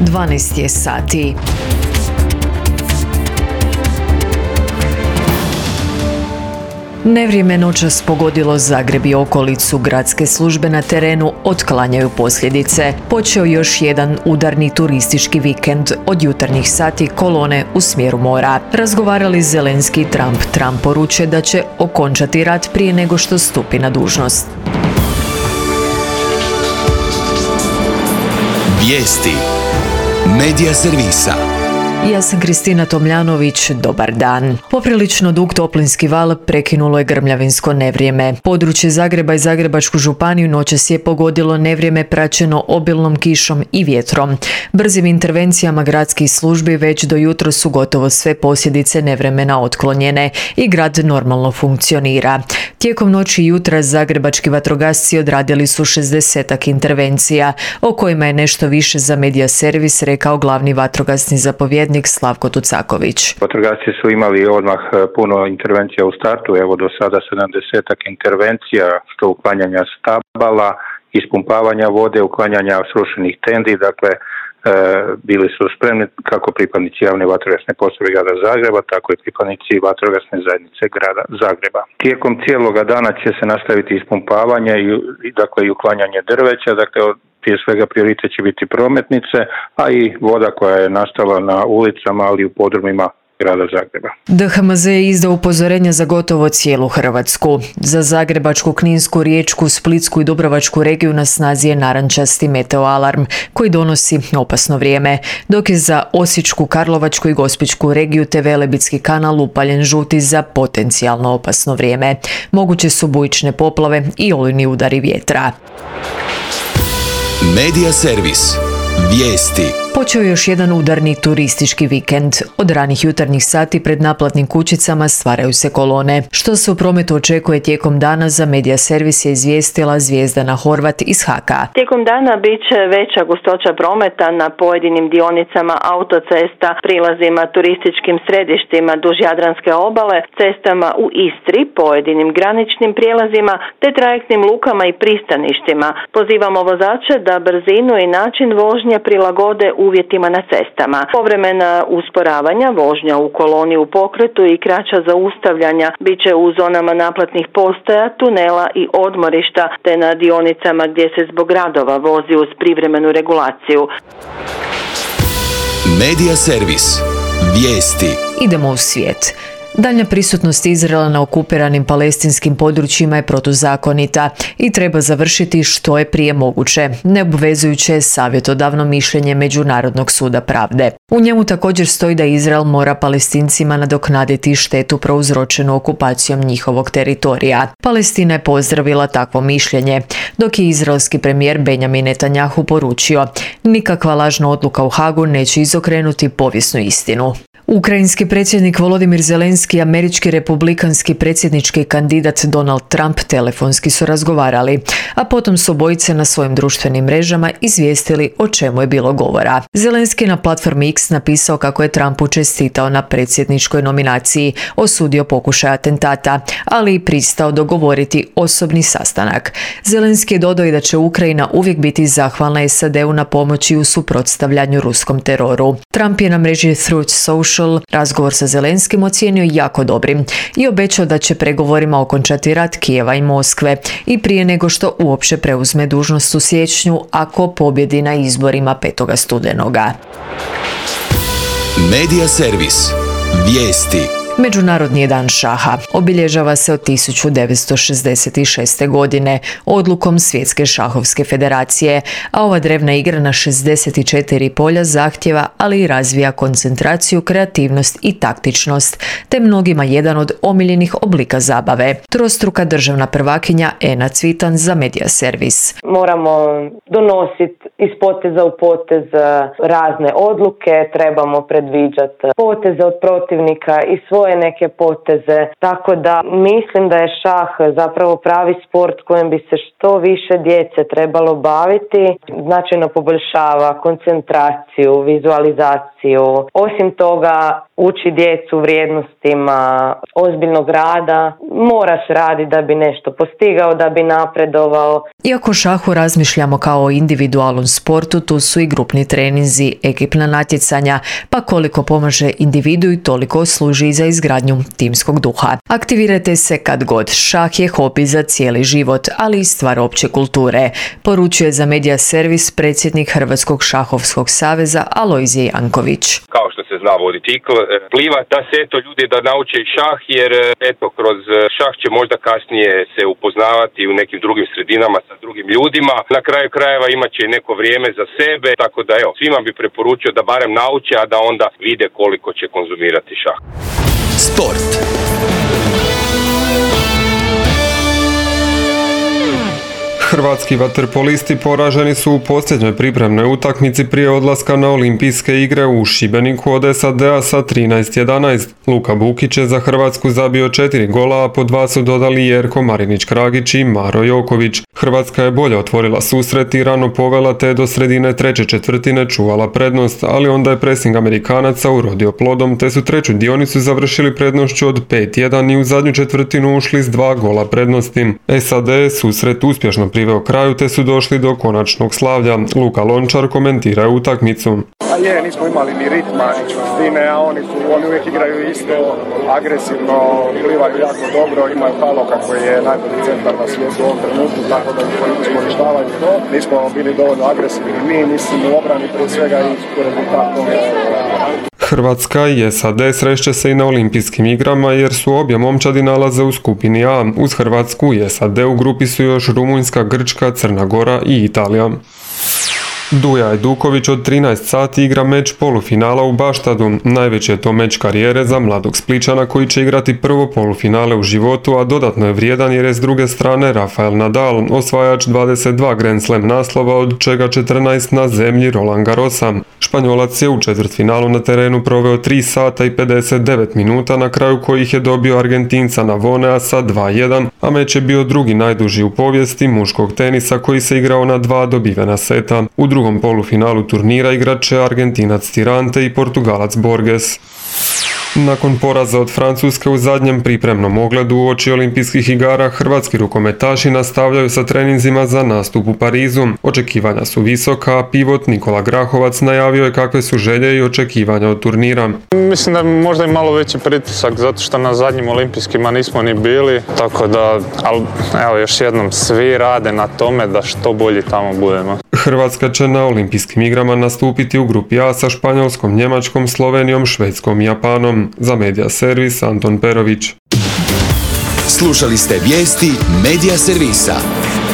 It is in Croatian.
12 je sati. Nevrijeme noćas pogodilo Zagreb i okolicu. Gradske službe na terenu otklanjaju posljedice. Počeo još jedan udarni turistički vikend. Od jutarnjih sati kolone u smjeru mora. Razgovarali Zelenski i Trump. Trump poručuje da će okončati rat prije nego što stupi na dužnost. Vijesti Medija servisa. Ja sam Kristina Tomljanović, dobar dan. Poprilično dug toplinski val prekinulo je grmljavinsko nevrijeme. Područje Zagreba i Zagrebačku županiju noćas je pogodilo nevrijeme praćeno obilnom kišom i vjetrom. Brzim intervencijama gradskih službi već do jutra su gotovo sve posljedice nevremena otklonjene i grad normalno funkcionira. Tijekom noći i jutra zagrebački vatrogasci odradili su 60-ak intervencija, o kojima je nešto više za Medija servis rekao glavni vatrogasni zapovjednik Slavko Tucaković. Vatrogasci su imali odmah puno intervencija u startu, evo do sada 70-ak intervencija, što uklanjanja stabala, ispumpavanja vode, uklanjanja srušenih tendi, dakle bili su spremni kako pripadnici javne vatrogasne postrojbe grada Zagreba, tako i pripadnici vatrogasne zajednice grada Zagreba. Tijekom cijeloga dana će se nastaviti ispumpavanje i uklanjanje drveća, dakle prije svega prioritet će biti prometnice, a i voda koja je nastala na ulicama, ali i u podrumima grada Zagreba. DHMZ je izdao upozorenja za gotovo cijelu Hrvatsku. Za Zagrebačku, Kninsku, Riječku, Splitsku i Dubrovačku regiju na snazi je narančasti meteo alarm koji donosi opasno vrijeme, dok je za Osječku, Karlovačku i Gospićku regiju te Velebitski kanal upaljen žuti za potencijalno opasno vrijeme. Moguće su bujične poplave i olujni udari vjetra. Medija servis. Vijesti. Počeo je još jedan udarni turistički vikend. Od ranih jutarnjih sati pred naplatnim kućicama stvaraju se kolone. Što se u prometu očekuje tijekom dana, za Medija servis je izvijestila Zvijezdana Horvat iz HAK-a. Tijekom dana bit će veća gustoća prometa na pojedinim dionicama autocesta, prilazima, turističkim središtima duž Jadranske obale, cestama u Istri, pojedinim graničnim prijelazima te trajektnim lukama i pristaništima. Pozivamo vozače da brzinu i način vožnje prilagode uvjetima na cestama. Povremena usporavanja, vožnja u koloni u pokretu i kraća zaustavljanja bit će u zonama naplatnih postaja, tunela i odmorišta te na dionicama gdje se zbog radova vozi uz privremenu regulaciju. Medija servis. Vijesti. Idemo u svijet. Daljnja prisutnost Izraela na okupiranim palestinskim područjima je protuzakonita i treba završiti što je prije moguće. Neobvezujuće je savjetodavno mišljenje Međunarodnog suda pravde. U njemu također stoji da Izrael mora Palestincima nadoknaditi štetu prouzročenu okupacijom njihovog teritorija. Palestina je pozdravila takvo mišljenje, dok je izraelski premijer Benjamin Netanjahu poručio: nikakva lažna odluka u Hagu neće izokrenuti povijesnu istinu. Ukrajinski predsjednik Volodimir Zelenski i američki republikanski predsjednički kandidat Donald Trump telefonski su razgovarali, a potom su obojice na svojim društvenim mrežama izvijestili o čemu je bilo govora. Zelenski je na platformi X napisao kako je Trumpu čestitao na predsjedničkoj nominaciji, osudio pokušaj atentata, ali i pristao dogovoriti osobni sastanak. Zelenski je dodao i da će Ukrajina uvijek biti zahvalna SAD-u na pomoći u suprotstavljanju ruskom teroru. Trump je na mreži Truth Social razgovor sa Zelenskim ocijenio jako dobrim i obećao da će pregovorima okončati rat Kijeva i Moskve i prije nego što uopće preuzme dužnost u siječnju ako pobjedi na izborima 5. studenoga. Medija servis. Vijesti. Međunarodni je dan šaha. Obilježava se od 1966. godine odlukom Svjetske šahovske federacije, a ova drevna igra na 64 polja zahtjeva, ali i razvija koncentraciju, kreativnost i taktičnost, te mnogima jedan od omiljenih oblika zabave. Trostruka državna prvakinja Ena Cvitan za Medija servis. Moramo donositi iz poteza u potez razne odluke, trebamo predviđati poteze od protivnika i svoje svoje neke poteze. Tako da mislim da je šah zapravo pravi sport kojem bi se što više djece trebalo baviti. Značajno poboljšava koncentraciju, vizualizaciju. Osim toga uči djecu vrijednostima ozbiljnog rada. Moraš raditi da bi nešto postigao, da bi napredovao. Iako šahu razmišljamo kao o individualnom sportu, tu su i grupni treninzi, ekipna natjecanja, pa koliko pomaže individu i toliko služi za izgradnju timskog duha. Aktivirajte se kad god. Šah je hobi za cijeli život, ali i stvar opće kulture, poručuje za Medija Servis predsjednik Hrvatskog šahovskog saveza Alojzije Janković. Kao što se zna voditi ikl, pliva, da se ljudi da nauče i šah, jer kroz šah će možda kasnije se upoznavati u nekim drugim sredinama sa drugim ljudima. Na kraju krajeva imat će neko vrijeme za sebe, tako da svima bi preporučio da barem nauče, a da onda vide koliko će konzumirati šah. Sport. Hrvatski vaterpolisti poraženi su u posljednjoj pripremnoj utakmici prije odlaska na olimpijske igre u Šibeniku od SAD-a sa 13-11. Luka Bukić je za Hrvatsku zabio 4 gola, a po 2 su dodali Jerko Marinić-Kragić i Maro Joković. Hrvatska je bolje otvorila susret i rano povela, te do sredine treće četvrtine čuvala prednost, ali onda je presing Amerikanaca urodio plodom, te su treću dionicu završili prednošću od 5-1 i u zadnju četvrtinu ušli s 2 gola prednosti. SAD je susret uspješno priveo kraju, te su došli do konačnog slavlja. Luka Lončar komentira utakmicu. Nismo imali ni ritma, ni čvrstine, a oni uvijek igraju isto, agresivno, plivaju jako dobro, imaju Paloka koji je najbolji centar na svijetu u ovom trenutku, tako da iskorištavaju to. Nismo bili dovoljno agresivni mi, mislim u obrani prije svega i rezultatom. Hrvatska i SAD srešće se i na olimpijskim igrama jer su obje momčadi nalaze u skupini A. Uz Hrvatsku i SAD u grupi su još Rumunjska, Grčka, Crna Gora i Italija. Duja Ajduković od 13 sati igra meč polufinala u Baštadu. Najveći je to meč karijere za mladog Spličana koji će igrati prvo polufinale u životu, a dodatno je vrijedan jer je s druge strane Rafael Nadal, osvajač 22 Grand Slam naslova, od čega 14 na zemlji Roland Garrosa. Španjolac je u četvrtfinalu na terenu proveo 3 sata i 59 minuta, na kraju kojih je dobio Argentinca Navonea sa 2-1, a meč je bio drugi najduži u povijesti muškog tenisa koji se igrao na 2 dobivena seta. U drugom polufinalu turnira igrat će Argentinac Tirante i Portugalac Borges. Nakon poraza od Francuske u zadnjem pripremnom ogledu uoči olimpijskih igara, hrvatski rukometaši nastavljaju sa treninzima za nastup u Parizu. Očekivanja su visoka, a pivot Nikola Grahovac najavio je kakve su želje i očekivanja od turnira. Mislim da je možda i malo veći pritisak zato što na zadnjim olimpijskima nismo ni bili, tako da, ali evo još jednom, svi rade na tome da što bolji tamo budemo. Hrvatska će na olimpijskim igrama nastupiti u grupi A sa Španjolskom, Njemačkom, Slovenijom, Švedskom i Japanom. Za Medija Servis, Anton Perović. Slušali ste vijesti Medija Servisa.